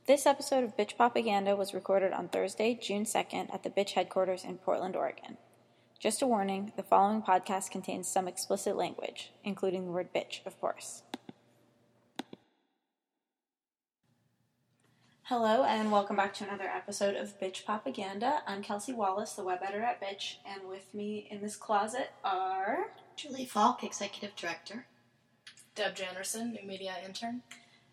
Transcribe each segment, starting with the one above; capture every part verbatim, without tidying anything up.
This episode of Bitch Propaganda was recorded on Thursday, June second at the Bitch headquarters in Portland, Oregon. Just a warning, the following podcast contains some explicit language, including the word bitch, of course. Hello, and welcome back to another episode of Bitch Propaganda. I'm Kelsey Wallace, the web editor at Bitch, and with me in this closet are... Julie Falk, executive director. Deb Janderson, new media intern.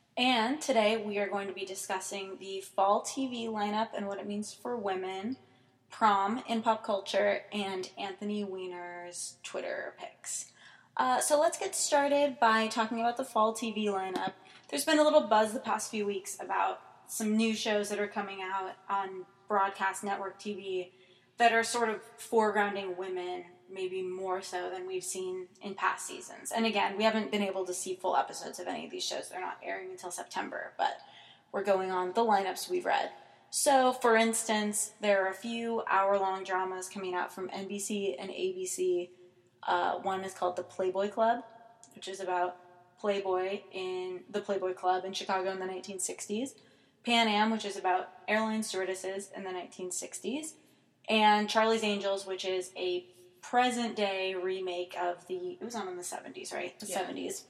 And today we are going to be discussing the fall T V lineup and what it means for women, prom in pop culture, and Anthony Weiner's Twitter pics. Uh, so let's get started by talking about the fall T V lineup. There's been a little buzz the past few weeks about some new shows that are coming out on broadcast network T V that are sort of foregrounding women, maybe more so than we've seen in past seasons. And again, we haven't been able to see full episodes of any of these shows. They're not airing until September, but we're going on the lineups we've read. So, for instance, there are a few hour-long dramas coming out from N B C and A B C. Uh, one is called The Playboy Club, which is about Playboy in the Playboy Club in Chicago in the nineteen sixties. Pan Am, which is about airline stewardesses in the nineteen sixties. And Charlie's Angels, which is a present-day remake of the... It was on in the seventies, right? The yeah. seventies.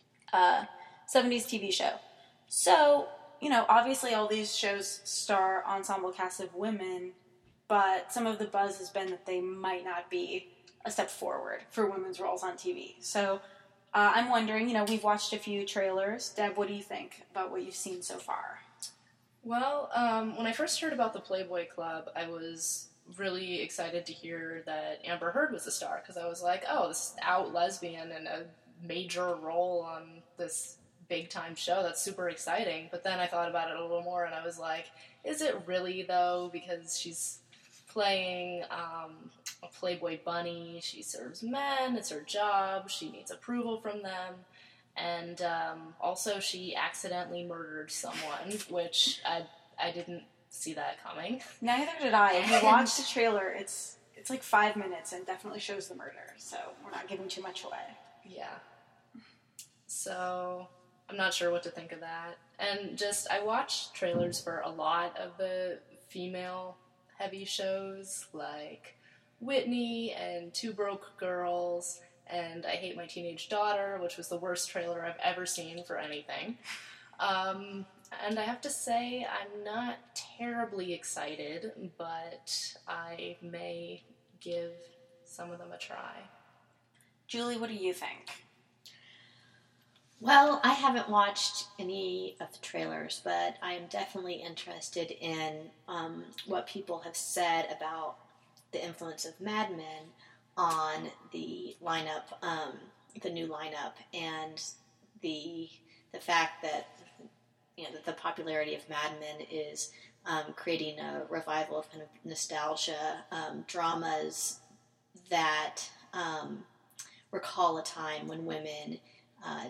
Uh, seventies T V show. So, you know, obviously all these shows star ensemble casts of women, but some of the buzz has been that they might not be a step forward for women's roles on T V. So, uh, I'm wondering, you know, we've watched a few trailers. Deb, what do you think about what you've seen so far? Well, um, when I first heard about the Playboy Club, I was really excited to hear that Amber Heard was the star, because I was like, oh, this out lesbian in a major role on this big-time show, that's super exciting. But then I thought about it a little more, and I was like, is it really, though? Because she's playing um, a Playboy bunny, she serves men, it's her job, she needs approval from them, and um, also she accidentally murdered someone, which I, I didn't see that coming. Neither did I. If you watch the trailer, it's it's like five minutes and definitely shows the murder, so we're not giving too much away. Yeah. So, I'm not sure what to think of that. And just, I watched trailers for a lot of the female-heavy shows, like Whitney and Two Broke Girls, and I Hate My Teenage Daughter, which was the worst trailer I've ever seen for anything. Um... And I have to say, I'm not terribly excited, but I may give some of them a try. Julie, what do you think? Well, I haven't watched any of the trailers, but I am definitely interested in um, what people have said about the influence of Mad Men on the lineup, um, the new lineup, and the the fact that you know, that the popularity of Mad Men is um, creating a revival of kind of nostalgia um, dramas that um, recall a time when women uh,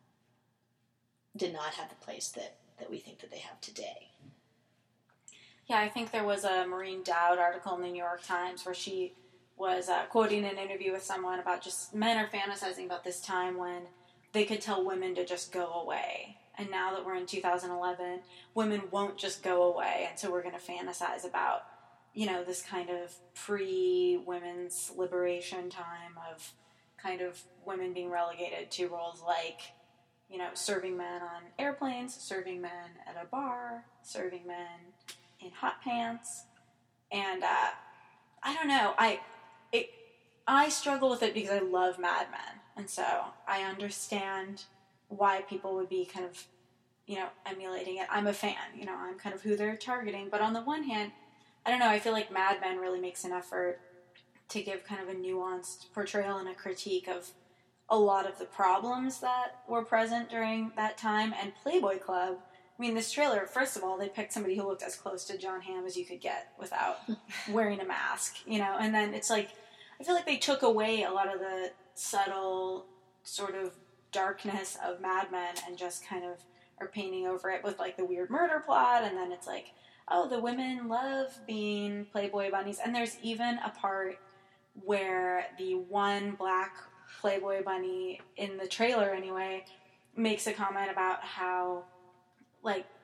did not have the place that, that we think that they have today. Yeah, I think there was a Maureen Dowd article in the New York Times where she was uh, quoting an interview with someone about just men are fantasizing about this time when they could tell women to just go away. And now that we're in two thousand eleven, women won't just go away, and so we're going to fantasize about, you know, this kind of pre-women's liberation time of kind of women being relegated to roles like, you know, serving men on airplanes, serving men at a bar, serving men in hot pants, and uh, I don't know, I it I struggle with it because I love Mad Men, and so I understand why people would be kind of, you know, emulating it. I'm a fan, you know, I'm kind of who they're targeting. But on the one hand, I don't know, I feel like Mad Men really makes an effort to give kind of a nuanced portrayal and a critique of a lot of the problems that were present during that time. And Playboy Club, I mean, this trailer, first of all, they picked somebody who looked as close to Jon Hamm as you could get without wearing a mask, you know, and then it's like, I feel like they took away a lot of the subtle sort of darkness of Mad Men and just kind of are painting over it with like the weird murder plot, and then it's like, oh, the women love being Playboy bunnies, and there's even a part where the one black Playboy bunny in the trailer anyway makes a comment about how like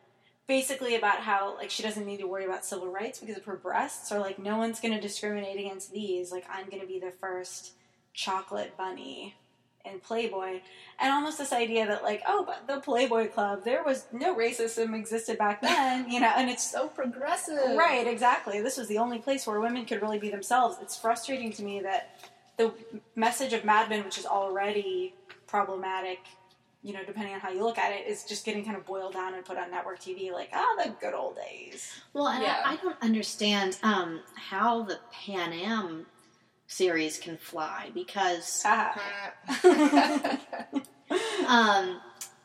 basically about how, like, she doesn't need to worry about civil rights because of her breasts, or, like, no one's going to discriminate against these. Like, I'm going to be the first chocolate bunny in Playboy. And almost this idea that, like, oh, but the Playboy Club, there was no racism existed back then, you know, and it's So progressive. Right, exactly. This was the only place where women could really be themselves. It's frustrating to me that the message of Mad Men, which is already problematic, you know, depending on how you look at it, is just getting kind of boiled down and put on network T V like, ah, the good old days. Well, and Yeah. I, I don't understand um, how the Pan Am series can fly because um,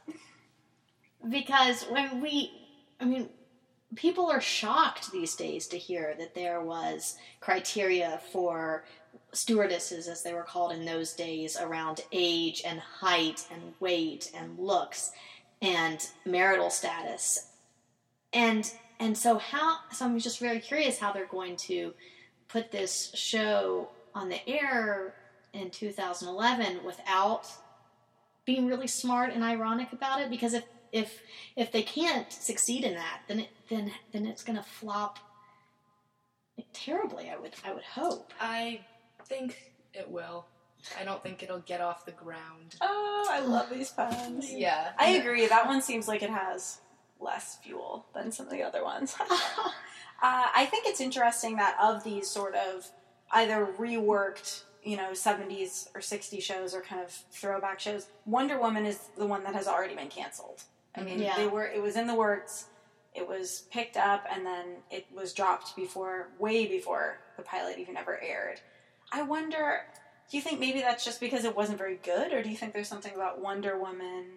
because when we, I mean, people are shocked these days to hear that there was criteria for stewardesses, as they were called in those days, around age and height and weight and looks and marital status. And and so how so I'm just very curious how they're going to put this show on the air in two thousand eleven without being really smart and ironic about it, because if if if they can't succeed in that, then it then then it's going to flop terribly, I would I would hope. I think it will. I don't think it'll get off the ground. Oh, I love these puns. Yeah. I agree. That one seems like it has less fuel than some of the other ones. uh, I think it's interesting that of these sort of either reworked, you know, seventies or sixties shows or kind of throwback shows, Wonder Woman is the one that has already been canceled. I mean, Yeah. they were it was in the works, it was picked up, and then it was dropped before, way before the pilot even ever aired. I wonder, do you think maybe that's just because it wasn't very good, or do you think there's something about Wonder Woman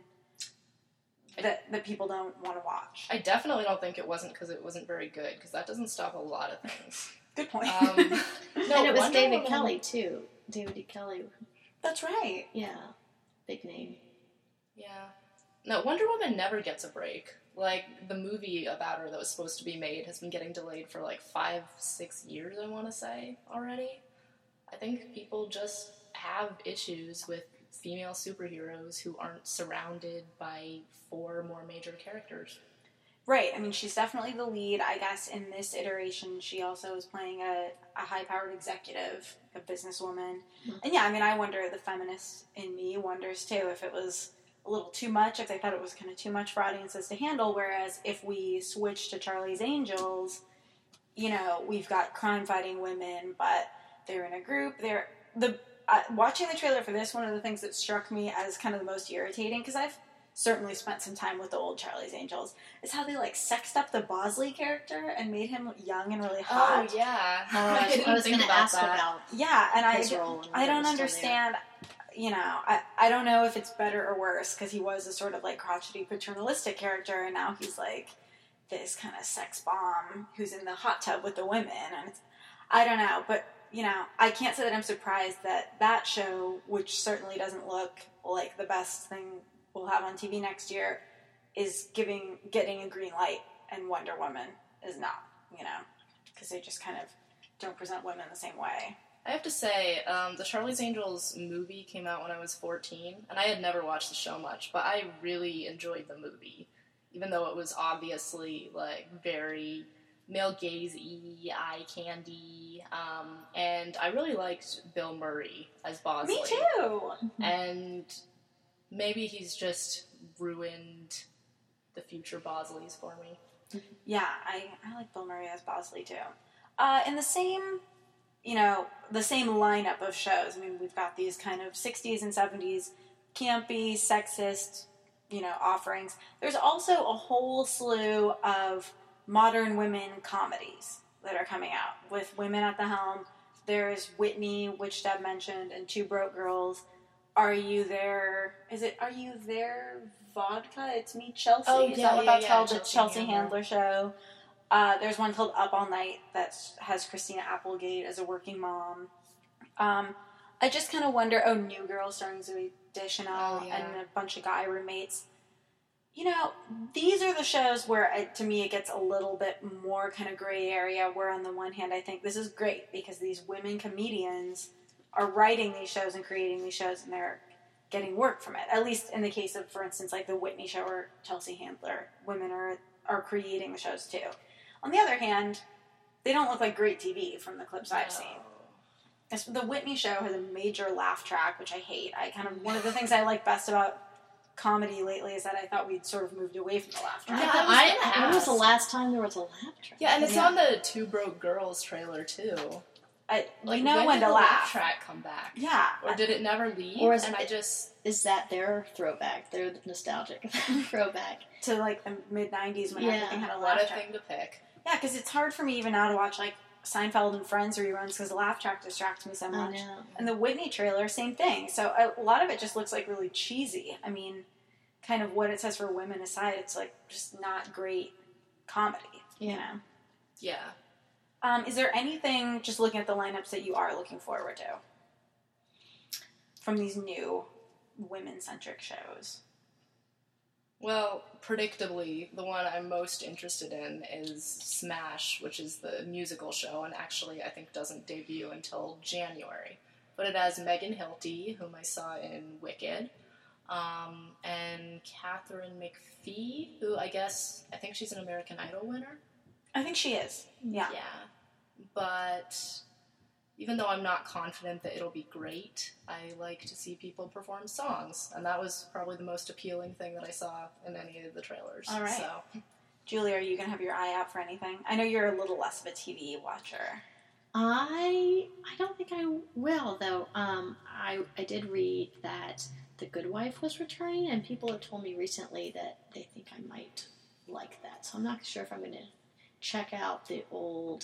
that that people don't want to watch? I definitely don't think it wasn't because it wasn't very good, because that doesn't stop a lot of things. Good point. Um, no, and it was Wonder David Woman- Kelly too. David E. Kelly, That's right. yeah, big name. Yeah. No, Wonder Woman never gets a break. Like, the movie about her that was supposed to be made has been getting delayed for like five, six years, I want to say, already. I think people just have issues with female superheroes who aren't surrounded by four more major characters. Right. I mean, she's definitely the lead. I guess in this iteration, she also is playing a, a high-powered executive, a businesswoman. Mm-hmm. And yeah, I mean, I wonder, the feminist in me wonders too, if it was a little too much, if they thought it was kind of too much for audiences to handle, whereas if we switch to Charlie's Angels, you know, we've got crime-fighting women, but they're in a group. They're the uh, watching the trailer for this, one of the things that struck me as kind of the most irritating, because I've certainly spent some time with the old Charlie's Angels, is how they, like, sexed up the Bosley character and made him young and really hot. Oh, yeah. Oh, I, didn't I was think going to about ask that. about Yeah, and I, his role. and I whether don't it was still there. understand, you know, I, I don't know if it's better or worse, because he was a sort of, like, crotchety, paternalistic character, and now he's, like, this kind of sex bomb who's in the hot tub with the women, and it's, I don't know, but, you know, I can't say that I'm surprised that that show, which certainly doesn't look like the best thing we'll have on T V next year, is giving getting a green light, and Wonder Woman is not, you know, because they just kind of don't present women the same way. I have to say, um, the Charlie's Angels movie came out when I was fourteen, and I had never watched the show much, but I really enjoyed the movie, even though it was obviously, like, very male gaze-y, eye candy, um, and I really liked Bill Murray as Bosley. Me too! And maybe he's just ruined the future Bosleys for me. Yeah, I, I like Bill Murray as Bosley too. Uh, in the same, you know, the same lineup of shows, I mean, we've got these kind of sixties and seventies campy, sexist, you know, offerings. There's also a whole slew of modern women comedies that are coming out with women at the helm. There's Whitney, which Deb mentioned, and Two Broke Girls. Are You There? Is it Are You There Vodka? It's Me, Chelsea. Oh, Is yeah, that what yeah, that's yeah, called? The Chelsea Chelsea Handler. Handler show. Uh, there's one called Up All Night that has Christina Applegate as a working mom. Um, I just kind of wonder, oh, New Girl starring Zooey Deschanel Oh, yeah. and a bunch of guy roommates. You know, these are the shows where, it, to me, it gets a little bit more kind of gray area, where on the one hand, I think this is great because these women comedians are writing these shows and creating these shows, and they're getting work from it. At least in the case of, for instance, like the Whitney show or Chelsea Handler. Women are are creating the shows too. On the other hand, they don't look like great T V from the clips I've seen. It's, the Whitney show has a major laugh track, which I hate. I kind of one of the things I like best about comedy lately is that I thought we'd sort of moved away from the laugh track. Yeah, I, when was the last time there was a laugh track? Yeah, and it's Yeah. on the Two Broke Girls trailer too. I, Like, you know when, when did to the laugh. laugh track come back? Yeah. Or did it never leave? Or is and it- I just Is that their throwback? Their nostalgic throwback? To like the mid nineties when Yeah. everything had a what laugh a track. thing to pick. Yeah, because it's hard for me even now to watch like Seinfeld and Friends reruns because the laugh track distracts me so I much. know. And the Whitney trailer, same thing. So a lot of it just looks like really cheesy. I mean, kind of what it says for women aside, it's like just not great comedy. You Yeah. know. Yeah. Um, is there anything, just looking at the lineups, that you are looking forward to from these new women-centric shows? Well, predictably, the one I'm most interested in is Smash, which is the musical show, and actually I think doesn't debut until January. But it has Megan Hilty, whom I saw in Wicked, um, and Catherine McPhee, who I guess, I think she's an American Idol winner. I think she is. Yeah. Yeah. But even though I'm not confident that it'll be great, I like to see people perform songs. And that was probably the most appealing thing that I saw in any of the trailers. All right. So. Julie, are you going to have your eye out for anything? I know you're a little less of a T V watcher. I I don't think I will though. Um, I I did read that The Good Wife was returning, and people have told me recently that they think I might like that. So I'm not sure if I'm going to check out the old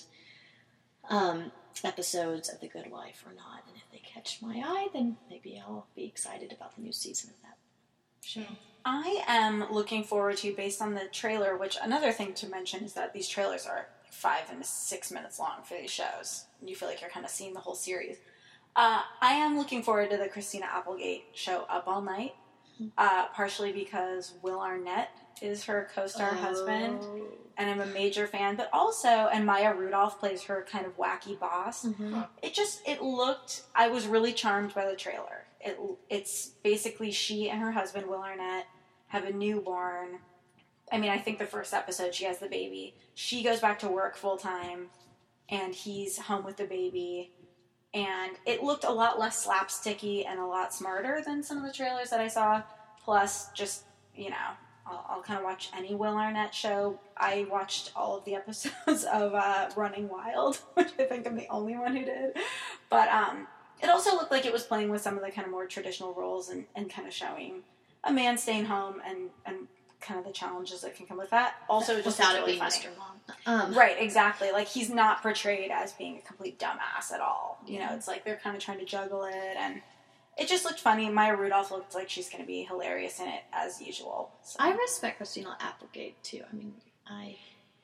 um, episodes of The Good Wife or not. And if they catch my eye, then maybe I'll be excited about the new season of that show. I am looking forward to, based on the trailer, which another thing to mention is that these trailers are five and six minutes long for these shows. You feel like you're kind of seeing the whole series. Uh, I am looking forward to the Christina Applegate show Up All Night, uh, partially because Will Arnett is her co-star husband, and I'm a major fan, but also, and Maya Rudolph plays her kind of wacky boss. Mm-hmm. It just, it looked, I was really charmed by the trailer. It, it's basically she and her husband, Will Arnett, have a newborn. I mean, I think the first episode, she has the baby. She goes back to work full time, and he's home with the baby. And it looked a lot less slapsticky and a lot smarter than some of the trailers that I saw. Plus, just, you know, I'll, I'll kind of watch any Will Arnett show. I watched all of the episodes of uh, Running Wild, which I think I'm the only one who did. But um, it also looked like it was playing with some of the kind of more traditional roles and, and kind of showing a man staying home and, and kind of the challenges that can come with that. Also, just without it really being funny. Mister Mom. Um, Right, exactly. Like, he's not portrayed as being a complete dumbass at all. You know, it's like they're kind of trying to juggle it, and it just looked funny. Maya Rudolph looked like she's going to be hilarious in it, as usual. So. I respect Christina Applegate too. I mean, I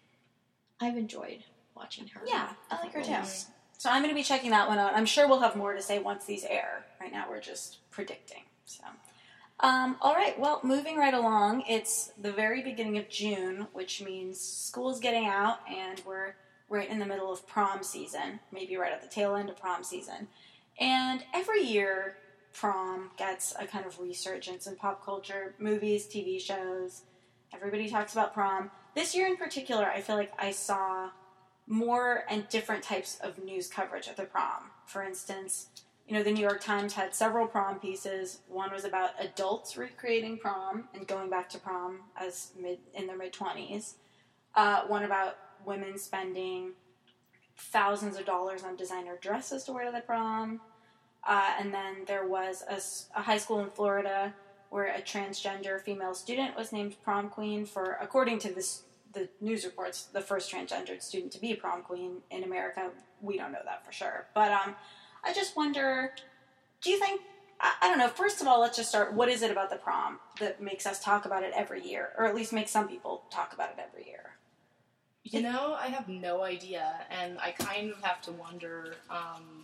I've enjoyed watching her. Yeah, in I like her different too. roles. So I'm going to be checking that one out. I'm sure we'll have more to say once these air. Right now, we're just predicting. So, um, all right. Well, moving right along, it's the very beginning of June, which means school's getting out, and we're right in the middle of prom season. Maybe right at the tail end of prom season. And every year, prom gets a kind of resurgence in pop culture, movies, T V shows. Everybody talks about prom. This year in particular, I feel like I saw more and different types of news coverage of the prom. For instance, you know, the New York Times had several prom pieces. One was about adults recreating prom and going back to prom as mid in their mid-twenties. Uh, one about women spending thousands of dollars on designer dresses to wear to the prom. Uh, and then there was a, a high school in Florida where a transgender female student was named prom queen for, according to this, the news reports, the first transgendered student to be prom queen in America. We don't know that for sure. But um, I just wonder, do you think, I, I don't know, first of all, let's just start, what is it about the prom that makes us talk about it every year? Or at least makes some people talk about it every year? You know, I have no idea, and I kind of have to wonder, um,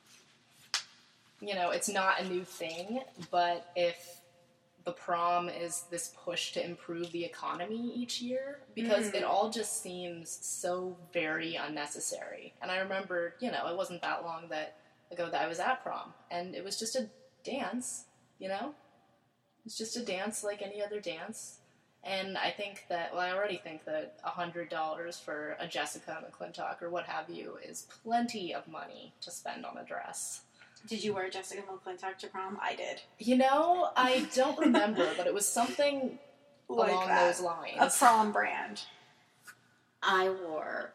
you know, it's not a new thing, but if the prom is this push to improve the economy each year, because Mm. it all just seems so very unnecessary. And I remember, you know, it wasn't that long that ago that I was at prom, and it was just a dance, you know? It's just a dance like any other dance. And I think that, well, I already think that one hundred dollars for a Jessica McClintock or what have you is plenty of money to spend on a dress. Did you wear Jessica McClintock to prom? I did. You know, I don't remember, but it was something Like along that. those lines. A prom brand. I wore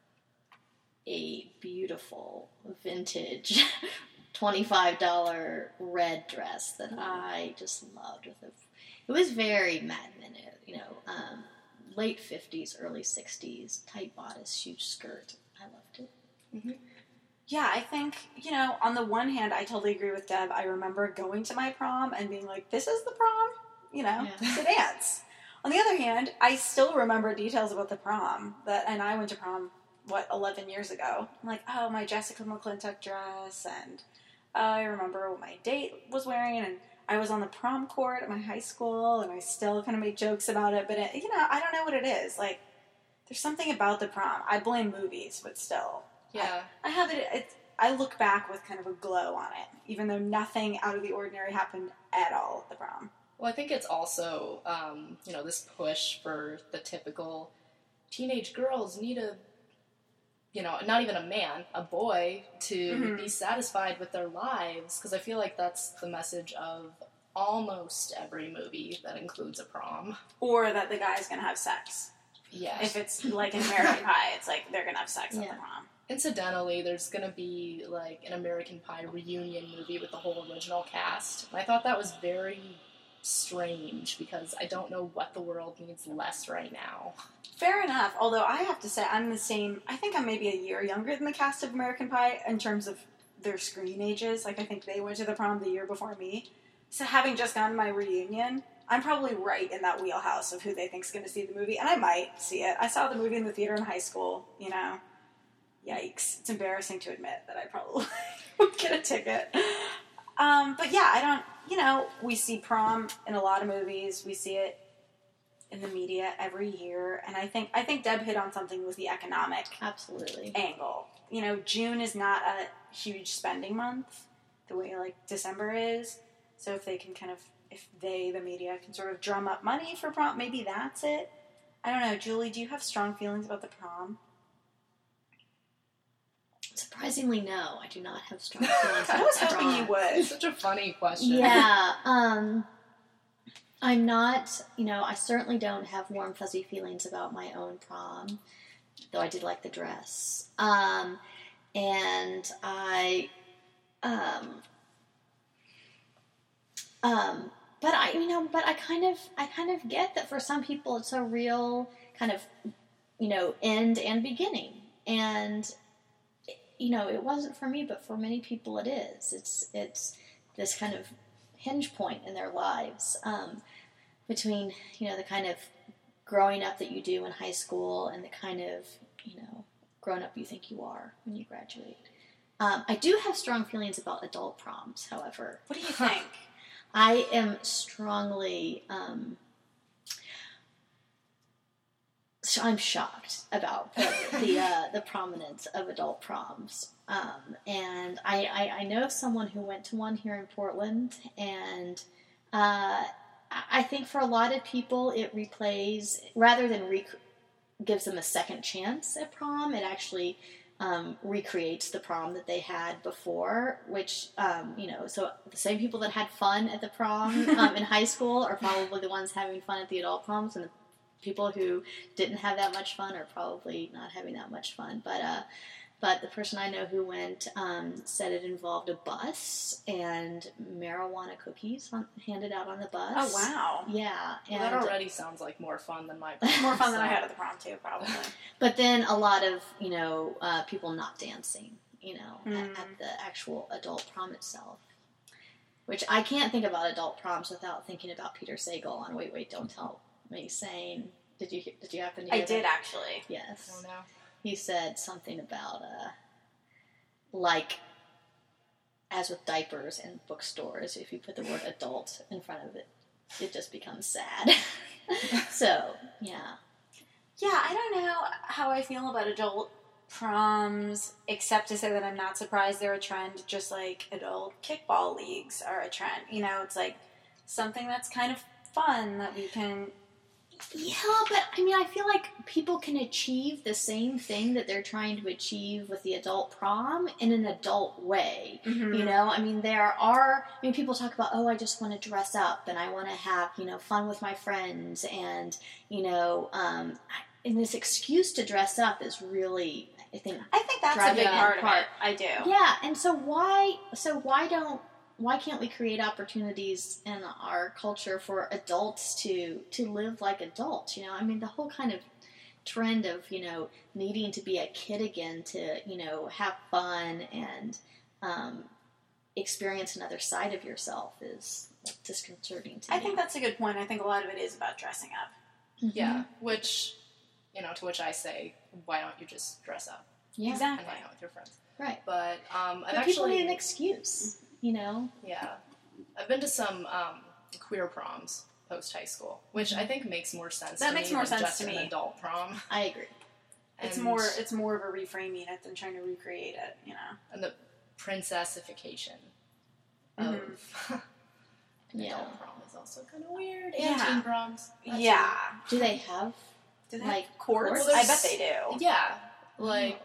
a beautiful vintage twenty-five dollars red dress that I just loved. With a, it was very Mad Men, you know, um, late fifties, early sixties, tight bodice, huge skirt. I loved it. Mm-hmm. Yeah, I think, you know, on the one hand, I totally agree with Deb. I remember going to my prom and being like, this is the prom? You know, Yeah. the dance. On the other hand, I still remember details about the prom. That, and I went to prom, what, eleven years ago. I'm like, oh, my Jessica McClintock dress, and uh, I remember what my date was wearing, and I was on the prom court at my high school, and I still kind of make jokes about it, but, it, you know, I don't know what it is. Like, there's something about the prom. I blame movies, but still. Yeah. I, I have it, it's, I look back with kind of a glow on it, even though nothing out of the ordinary happened at all at the prom. Well, I think it's also, um, you know, this push for the typical teenage girls need a, you know, not even a man, a boy, to Mhm. be satisfied with their lives, because I feel like that's the message of almost every movie that includes a prom. Or that the guy's gonna have sex. Yes. If it's like an American Pie, it's like they're gonna have sex at Yeah. the prom. Incidentally, there's going to be, like, an American Pie reunion movie with the whole original cast. And I thought that was very strange, because I don't know what the world needs less right now. Fair enough, although I have to say I'm the same, I think I'm maybe a year younger than the cast of American Pie in terms of their screen ages. Like, I think they went to the prom the year before me. So having just gone to my reunion, I'm probably right in that wheelhouse of who they think's going to see the movie, and I might see it. I saw the movie in the theater in high school, you know. Yikes. It's embarrassing to admit that I probably would get a ticket. Um, but yeah, I don't, you know, we see prom in a lot of movies. We see it in the media every year. And I think, I think Deb hit on something with the economic Absolutely. angle. You know, June is not a huge spending month the way like December is. So if they can kind of, if they, the media, can sort of drum up money for prom, maybe that's it. I don't know. Julie, do you have strong feelings about the prom? Surprisingly, no. I do not have strong feelings. I was hoping you It's would. such a funny question. Yeah. Um, I'm not, you know, I certainly don't have warm, fuzzy feelings about my own prom, though I did like the dress. Um, and I, um, um, but I, you know, but I kind of, I kind of get that for some people it's a real kind of, you know, end and beginning. And, you know, it wasn't for me, but for many people it is. It's it's this kind of hinge point in their lives um, between, you know, the kind of growing up that you do in high school and the kind of, you know, grown up you think you are when you graduate. Um, I do have strong feelings about adult proms, however. What do you think? I am strongly... Um, So I'm shocked about the the, uh, the prominence of adult proms, um, and I, I, I know someone who went to one here in Portland, and uh, I think for a lot of people it replays rather than rec- gives them a second chance at prom. It actually um, recreates the prom that they had before, which um, you know, so the same people that had fun at the prom um, in high school are probably the ones having fun at the adult proms, and the people who didn't have that much fun are probably not having that much fun. But uh, but the person I know who went um, said it involved a bus and marijuana cookies on, handed out on the bus. Oh, wow. Yeah. Well, And, that already sounds like more fun than my prom. More fun than I so- had at the prom, too, probably. But then a lot of, you know, uh, people not dancing, you know, Mm. at, at the actual adult prom itself. Which I can't think about adult proms without thinking about Peter Sagal on Wait, Wait, Don't Tell Me saying, did you did you happen to I hear did, that? actually. Yes. Oh, no. He said something about, uh, like, as with diapers and bookstores, if you put the word adult in front of it, it just becomes sad. So, yeah. Yeah, I don't know how I feel about adult proms, except to say that I'm not surprised they're a trend, just like adult kickball leagues are a trend. You know, it's like something that's kind of fun that we can Yeah, but I mean, I feel like people can achieve the same thing that they're trying to achieve with the adult prom in an adult way. Mm-hmm. You know, I mean, there are, I mean, people talk about, oh, I just want to dress up and I want to have, you know, fun with my friends. And, you know, um, and this excuse to dress up is really, I think, I think that's a driving big part, part. of it. I do. Yeah, and so why, so why don't, why can't we create opportunities in our culture for adults to to live like adults? You know, I mean, the whole kind of trend of, you know, needing to be a kid again to, you know, have fun and um, experience another side of yourself is disconcerting to me. I think that's a good point. I think a lot of it is about dressing up. Mm-hmm. Yeah, which, you know, to which I say, why don't you just dress up Yeah, and Exactly. hang out with your friends? right. But um, I've But people actually, need an excuse, you know? yeah, I've been to some um, queer proms post high school, which I think makes more sense. That to makes me more than sense just to an me. adult prom. I agree. It's And- more it's more of a reframing it than trying to recreate it, you know. and the princessification of an Yeah. adult prom is also kind of weird. Yeah. And teen proms. that Yeah. Do they have, Do they like, have courts? courts? Well, I bet there's- they do. too. Yeah, like,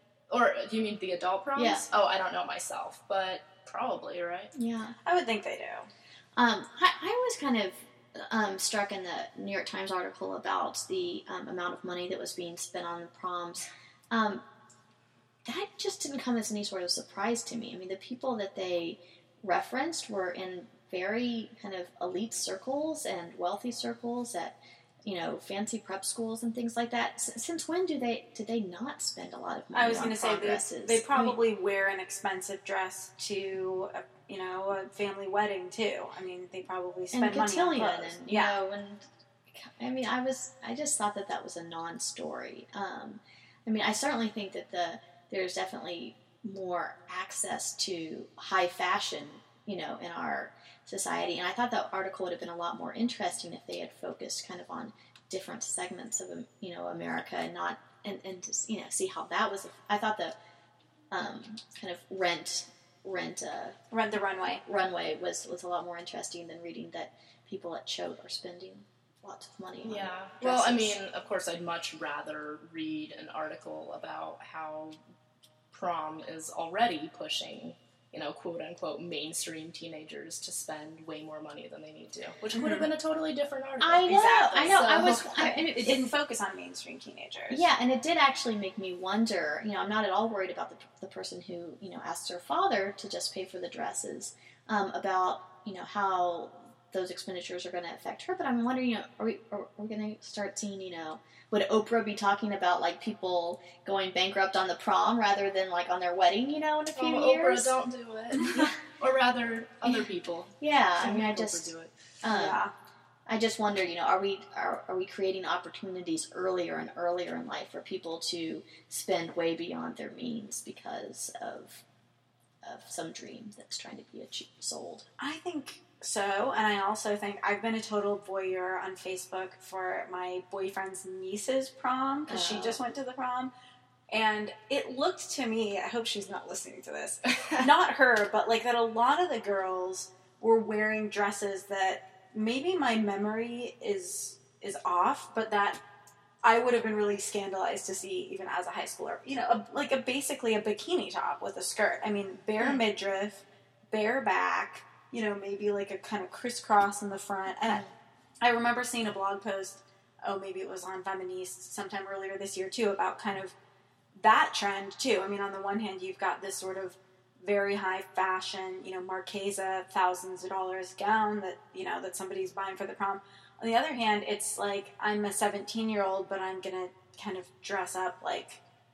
or do you mean the adult proms? Yeah. Oh, I don't know myself, but probably, right? yeah. I would think they do. Um, I, I was kind of um, struck in the New York Times article about the um, amount of money that was being spent on proms. Um, that just didn't come as any sort of surprise to me. I mean, the people that they referenced were in very kind of elite circles and wealthy circles at, you know, fancy prep schools and things like that. S- since when do they did they not spend a lot of money I was on going to say prom they, dresses? they I mean, probably wear an expensive dress to, a, you know, a family wedding too. I mean, they probably and spend money on cotillion clothes. and you yeah, know and I mean I was I just thought that that was a non-story. Um, I mean I certainly think that the there's definitely more access to high fashion, you know, in our society, and I thought that article would have been a lot more interesting if they had focused kind of on different segments of you know America and not and and just, you know see how that was. I thought the um, kind of rent rent uh, Rent the Runway. runway was was a lot more interesting than reading that people at Choate are spending lots of money on Yeah. Well, I dresses. mean, of course, I'd much rather read an article about how prom is already pushing, you know, quote unquote, mainstream teenagers to spend way more money than they need to, which would have been a totally different article. I know, Exactly. I know. I So- was. I, and It, it, didn't focus on mainstream teenagers. Yeah, and it did actually make me wonder. You know, I'm not at all worried about the, the person who you know asks her father to just pay for the dresses. Um, about you know how those expenditures are going to affect her, but I'm wondering, you know, are we are, we going to start seeing, you know, would Oprah be talking about like people going bankrupt on the prom rather than like on their wedding, you know, in a few Oh, years? Oprah, don't do it. Or rather, other people. Yeah, I Don't mean, I make Oprah just, do it. um, yeah. I just wonder, you know, are we are, are we creating opportunities earlier and earlier in life for people to spend way beyond their means because of of some dream that's trying to be achieved, sold? I think so, and I also think I've been a total voyeur on Facebook for my boyfriend's niece's prom because she Oh. just went to the prom, and it looked to me, I hope she's not listening to this, not her, but like that a lot of the girls were wearing dresses that maybe my memory is is off, but that I would have been really scandalized to see even as a high schooler. You know, a, like a basically a bikini top with a skirt. I mean, bare Hmm. midriff, bare back. You know, maybe like a kind of crisscross in the front. And I, I remember seeing a blog post. Oh, maybe it was on Feminist sometime earlier this year too, about kind of that trend too. I mean, on the one hand, you've got this sort of very high fashion, you know, Marchesa, thousands of dollars gown that, you know, that somebody's buying for the prom. On the other hand, it's like, I'm a seventeen-year-old, but I'm going to kind of dress up like,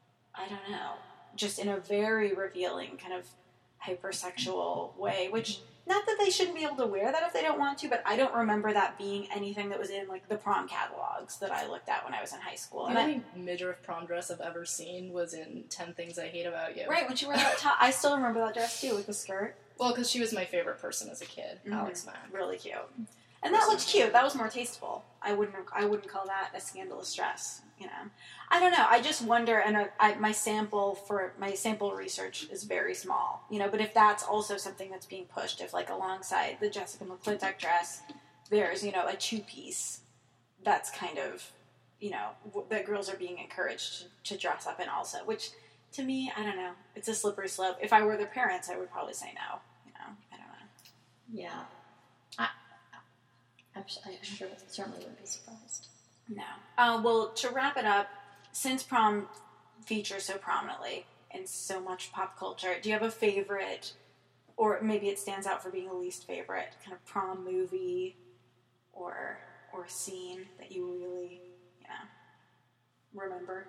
I don't know, just in a very revealing kind of hypersexual way, which, not that they shouldn't be able to wear that if they don't want to, but I don't remember that being anything that was in, like, the prom catalogs that I looked at when I was in high school. The And I- only midriff prom dress I've ever seen was in ten Things I Hate About You. Right, when she wore that top, I still remember that dress too with the skirt. Well, because she was my favorite person as a kid, Mhm. Alex Mack. Really cute, and that looked cute. That was more tasteful. I wouldn't, I wouldn't call that a scandalous dress. You know, I don't know. I just wonder, and I, I, my sample for my sample research is very small. You know, but if that's also something that's being pushed, if like alongside the Jessica McClintock dress, there's you know a two piece that's kind of, you know, w- that girls are being encouraged to, to dress up in also, which to me, I don't know, it's a slippery slope. If I were their parents, I would probably say no, you know, I don't know. Yeah. I, I'm, I'm sure certainly wouldn't be surprised. No. Uh, well, to wrap it up, since prom features so prominently in so much pop culture, do you have a favorite, or maybe it stands out for being a least favorite, kind of prom movie or or scene that you really, you know, remember?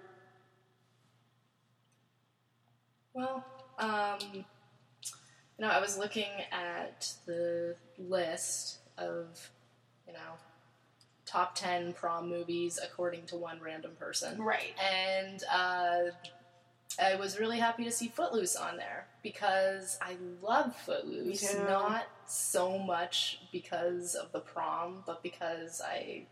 Well, um, you know, I was looking at the list of, you know, top ten prom movies according to one random person. Right. And uh, I was really happy to see Footloose on there because I love Footloose. Me too. Not so much because of the prom, but because I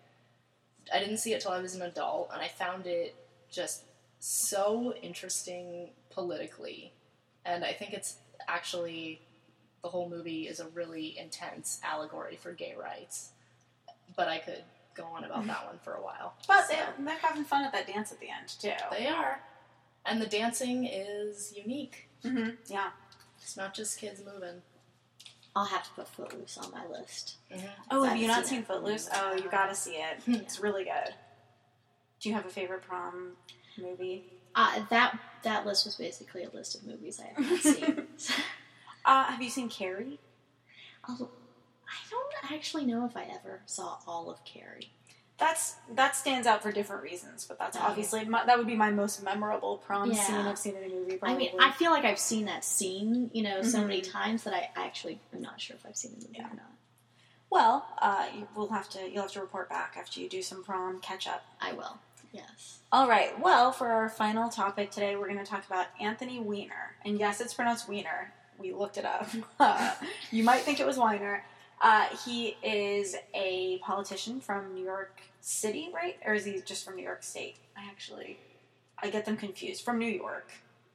I didn't see it till I was an adult, and I found it just so interesting politically. And I think it's actually, the whole movie is a really intense allegory for gay rights. But I could go on about that one for a while. But So, they, they're having fun at that dance at the end, too. they are. And the dancing is unique. Mm-hmm. Yeah. It's not just kids moving. I'll have to put Footloose on my list. Mm-hmm. Oh, I have you haven't not seen seen it. Footloose? Oh, you gotta see it. Hmm. It's really good. Do you have a favorite prom movie? Uh, that that list was basically a list of movies I have not seen. Uh, have you seen Carrie? Although, I don't actually know if I ever saw all of Carrie. That's that stands out for different reasons, but that's Oh. obviously my, that would be my most memorable prom Yeah. scene I've seen in a movie. I Probably. mean, I feel like I've seen that scene, you know, so Mhm. many times that I actually am not sure if I've seen the movie Yeah. or not. well, uh, you, we'll have to you'll have to report back after you do some prom catch up. I will. Yes. All right. Well, for our final topic today, we're going to talk about Anthony Weiner, and yes, it's pronounced Weiner. We looked it up. Uh, you might think it was Weiner. Uh, he is a politician from New York City, right? Or is he just from New York State? I actually, I get them confused. From New York.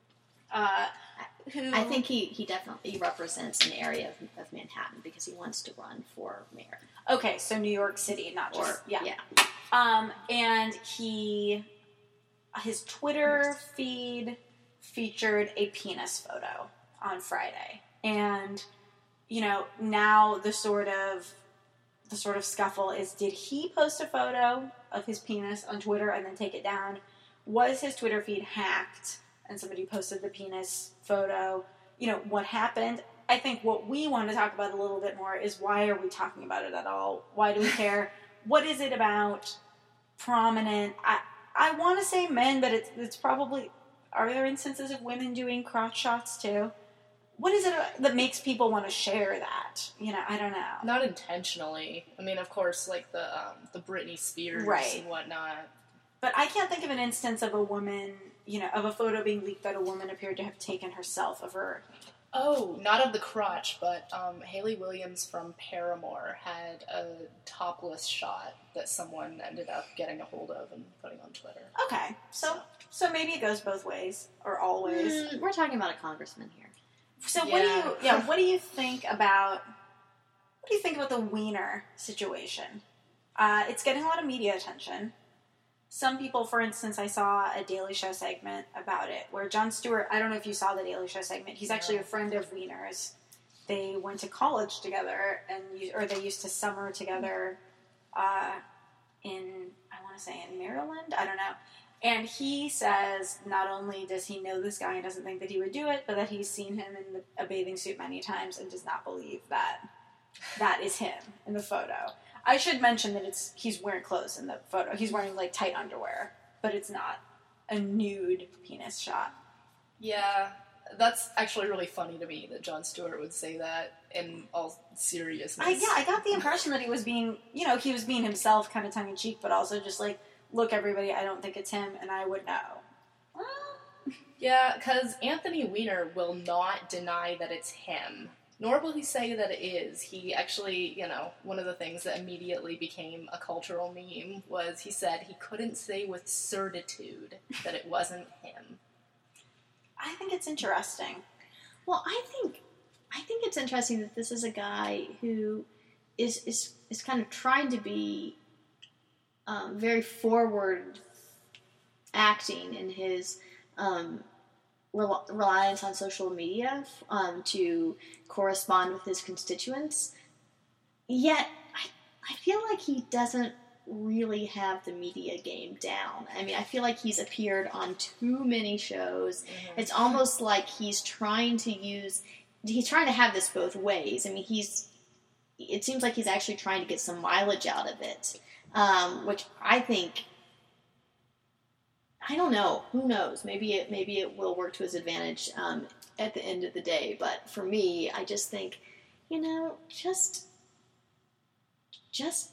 Uh, who I think he, he definitely represents an area of, of Manhattan because he wants to run for mayor. Okay, so New York City, not just Or, yeah. yeah. Um, and he, his Twitter feed featured a penis photo on Friday, and you know now the sort of the sort of scuffle is: did he post a photo of his penis on Twitter and then take it down? Was his Twitter feed hacked and somebody posted the penis photo? You know what happened? I think what we want to talk about a little bit more is why are we talking about it at all? Why do we care? What is it about prominent? I I want to say men, but it's it's probably, are there instances of women doing crotch shots too? What is it that makes people want to share that? You know, I don't know. Not intentionally. I mean, of course, like the um, the Britney Spears Right. and whatnot. But I can't think of an instance of a woman, you know, of a photo being leaked that a woman appeared to have taken herself of her. Oh, not of the crotch, but um, Haley Williams from Paramore had a topless shot that someone ended up getting a hold of and putting on Twitter. Okay, so so maybe it goes both ways or all ways. Mm, we're talking about a congressman here. So what do Yeah. you yeah, what do you think about what do you think about the Wiener situation? Uh, it's getting a lot of media attention. Some people, for instance, I saw a Daily Show segment about it where Jon Stewart, I don't know if you saw the Daily Show segment, he's actually a friend of Wiener's. They went to college together, and or they used to summer together uh, in, I want to say in Maryland, I don't know. And he says not only does he know this guy and doesn't think that he would do it, but that he's seen him in the, a bathing suit many times and does not believe that that is him in the photo. I should mention that it's he's wearing clothes in the photo. He's wearing like tight underwear, but it's not a nude penis shot. Yeah, that's actually really funny to me that Jon Stewart would say that in all seriousness. I, yeah, I got the impression that he was being, you know, he was being himself, kind of tongue in cheek, but also just like, look, everybody, I don't think it's him, and I would know. Well, Yeah, because Anthony Weiner will not deny that it's him. Nor will he say that it is. He actually, you know, one of the things that immediately became a cultural meme was he said he couldn't say with certitude that it wasn't him. I think it's interesting. Well, I think I think it's interesting that this is a guy who is is is kind of trying to be um, very forward acting in his um, rel- reliance on social media um, to correspond with his constituents. Yet, I, I feel like he doesn't really have the media game down. I mean, I feel like he's appeared on too many shows. Mm-hmm. It's almost like he's trying to use, he's trying to have this both ways. I mean, he's, it seems like he's actually trying to get some mileage out of it, um, which I think, I don't know, who knows? Maybe it, maybe it will work to his advantage um, at the end of the day. But for me, I just think, you know, just, just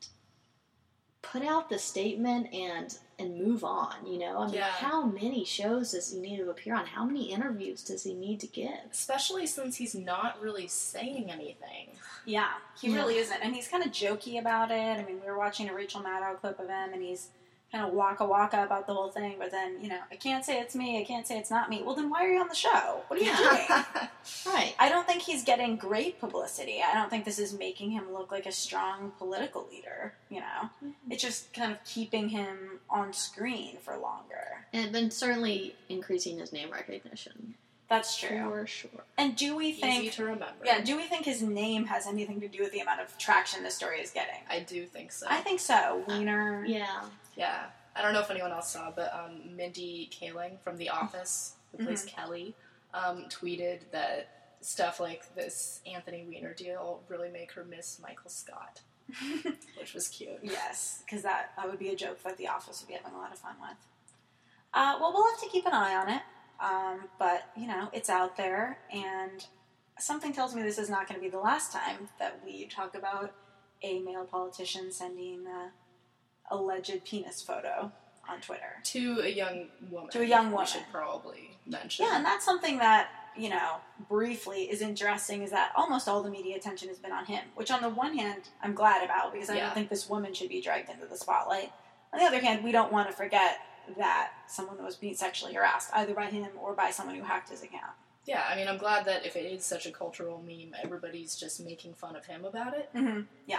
put out the statement and and move on, you know? I mean, yeah. How many shows does he need to appear on? How many interviews does he need to give? Especially since he's not really saying anything. Yeah, he yeah. really isn't. And he's kind of jokey about it. I mean, we were watching a Rachel Maddow clip of him, and he's kind of waka waka about the whole thing, but then, you know, I can't say it's me, I can't say it's not me. Well, then why are you on the show? What are you doing? Right. I don't think he's getting great publicity. I don't think this is making him look like a strong political leader, you know? Mm-hmm. It's just kind of keeping him on screen for longer. And then certainly increasing his name recognition. That's true. For sure. And do we think... Easy to remember. Yeah, do we think his name has anything to do with the amount of traction this story is getting? I do think so. I think so. Wiener. Uh, yeah. Yeah. I don't know if anyone else saw, but um, Mindy Kaling from The Office, who plays mm-hmm. Kelly, um, tweeted that stuff like this Anthony Weiner deal really make her miss Michael Scott, which was cute. Yes, because that, that would be a joke that The Office would be having a lot of fun with. Uh, well, we'll have to keep an eye on it, um, but, you know, it's out there, and something tells me this is not going to be the last time that we talk about a male politician sending... Uh, alleged penis photo on Twitter. To a young woman. To a young woman. We should probably mention. Yeah, and that's something that, you know, briefly is interesting, is that almost all the media attention has been on him, which on the one hand, I'm glad about, because I yeah. don't think this woman should be dragged into the spotlight. On the other hand, we don't want to forget that someone was being sexually harassed, either by him or by someone who hacked his account. Yeah, I mean, I'm glad that if it is such a cultural meme, everybody's just making fun of him about it. Mm-hmm. Yeah.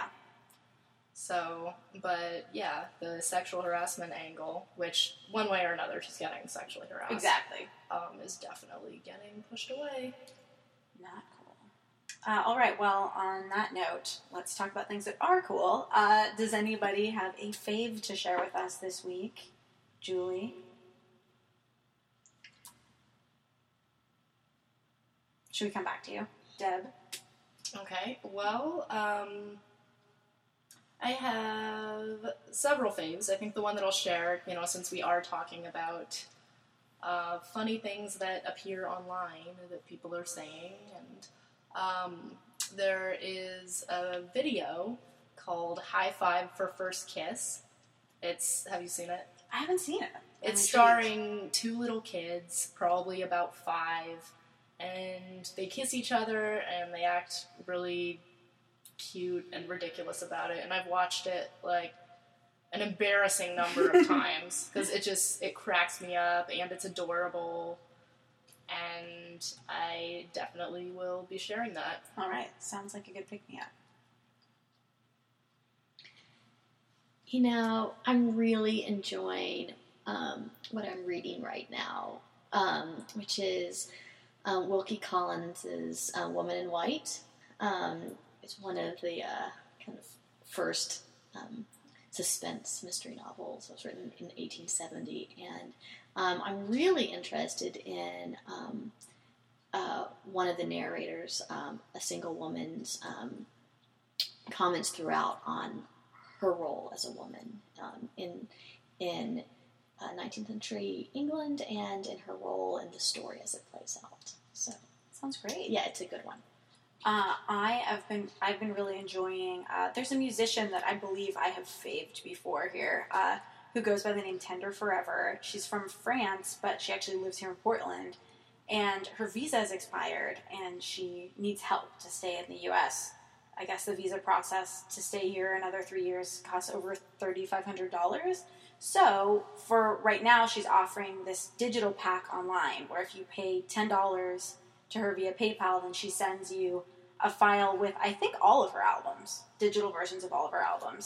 So, but yeah, the sexual harassment angle, which one way or another she's getting sexually harassed. Exactly. Um, is definitely getting pushed away. Not cool. Uh, all right, well, on that note, let's talk about things that are cool. Uh, does anybody have a fave to share with us this week? Julie? Should we come back to you? Deb? Okay, well, um... I have several faves. I think the one that I'll share, you know, since we are talking about uh, funny things that appear online that people are saying, and um, there is a video called High Five for First Kiss. It's, have you seen it? I haven't seen it. It's starring two little kids, probably about five, and they kiss each other, and they act really cute and ridiculous about it, and I've watched it like an embarrassing number of times because it just it cracks me up, and it's adorable, and I definitely will be sharing that. All right, sounds like a good pick me up. You know, I'm really enjoying um, what I'm reading right now, um, which is uh, Wilkie Collins's uh, Woman in White. Um, It's one of the uh, kind of first um, suspense mystery novels. It was written in eighteen seventy, and um, I'm really interested in um, uh, one of the narrators, um, a single woman's um, comments throughout on her role as a woman um, in in uh, nineteenth century England, and in her role in the story as it plays out. So sounds great. Yeah, it's a good one. Uh, I have been I've been really enjoying. Uh, there's a musician that I believe I have faved before here, uh, who goes by the name Tender Forever. She's from France, but she actually lives here in Portland, and her visa is expired, and she needs help to stay in the U S. I guess the visa process to stay here another three years costs over thirty-five hundred dollars. So for right now, she's offering this digital pack online, where if you pay ten dollars to her via PayPal, then she sends you a file with, I think, all of her albums, digital versions of all of her albums. Hmm.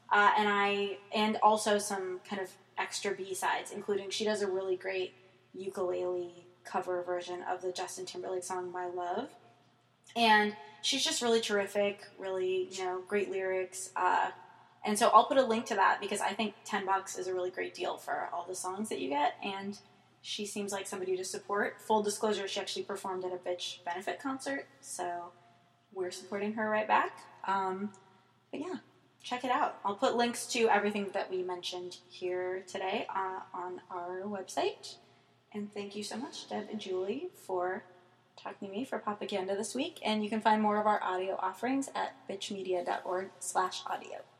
Uh, and I and also some kind of extra B-sides, including she does a really great ukulele cover version of the Justin Timberlake song My Love. And she's just really terrific, really, you know, great lyrics. Uh, and so I'll put a link to that because I think ten bucks is a really great deal for all the songs that you get. And she seems like somebody to support. Full disclosure, she actually performed at a Bitch benefit concert. So we're supporting her right back. Um, but yeah, check it out. I'll put links to everything that we mentioned here today uh, on our website. And thank you so much, Deb and Julie, for talking to me for Propaganda this week. And you can find more of our audio offerings at bitchmedia dot org slash audio.